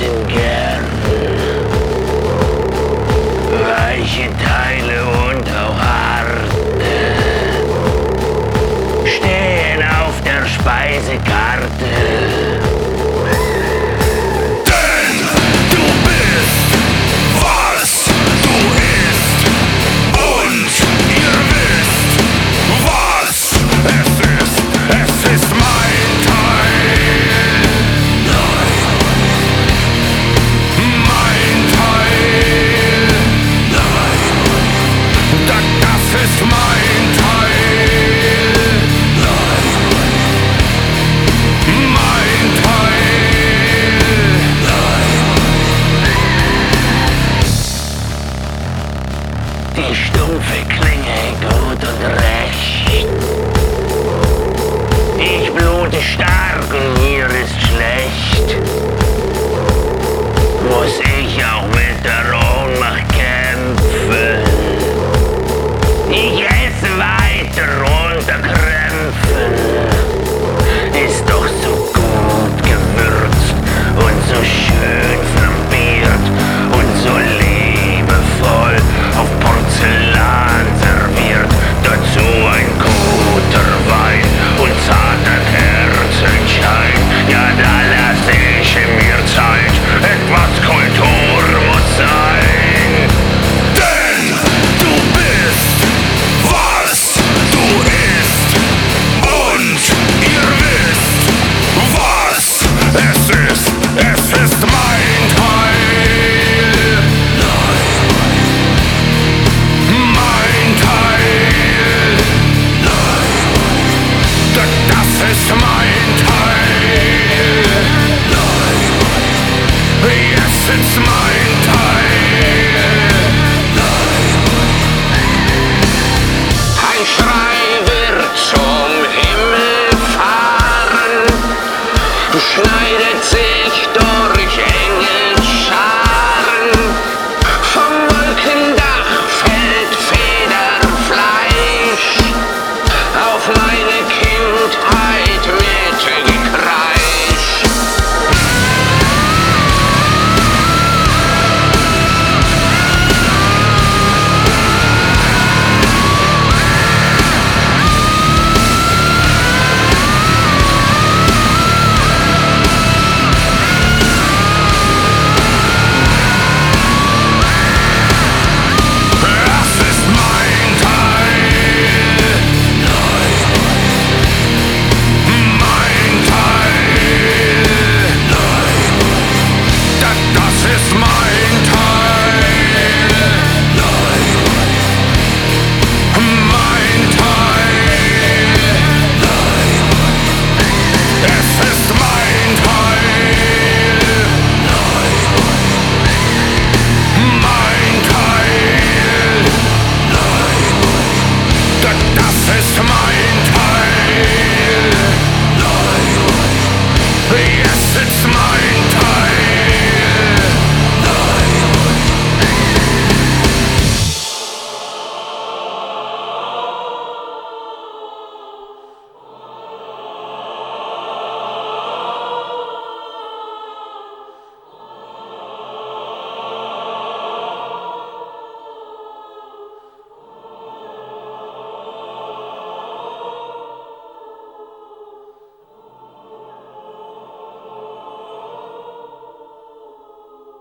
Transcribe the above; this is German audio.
wachsen gern. Weiche Teile und auch harte stehen auf der Speisekarte. Denn du bist, was du isst. Und ihr wisst, was es ist. Es ist mein Teil. Mein Teil. Das ist mein Teil. Mein Teil. Die stumpfe Klinge gut und recht. Ich blute stark und mir ist schlecht. Muss ich auch mit der Ohnmacht kämpfen? Ich esse weiter unter Krämpfen. Ist doch so gut gewürzt und so schön flambiert und so liebevoll auf Porzellan serviert. Dazu ein guter Wein und zarter Kerzenschein. Ja, da lasse ich mir Zeit. Etwas Kultur muss sein. Denn du bist, was du isst. Und ihr wisst, was es ist. Es ist mein Teil. Mein Teil. Das ist mein Teil. Yes, it's mein Teil. Ein Schrei wird zum Himmel fahren, schneidet sich durch enge